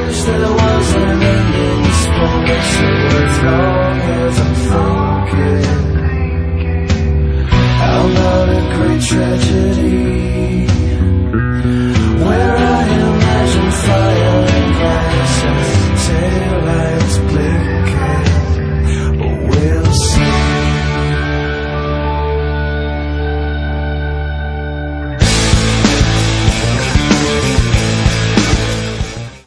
wish there was an end in this moment. So as long as I'm thinking, how about a great tragedy?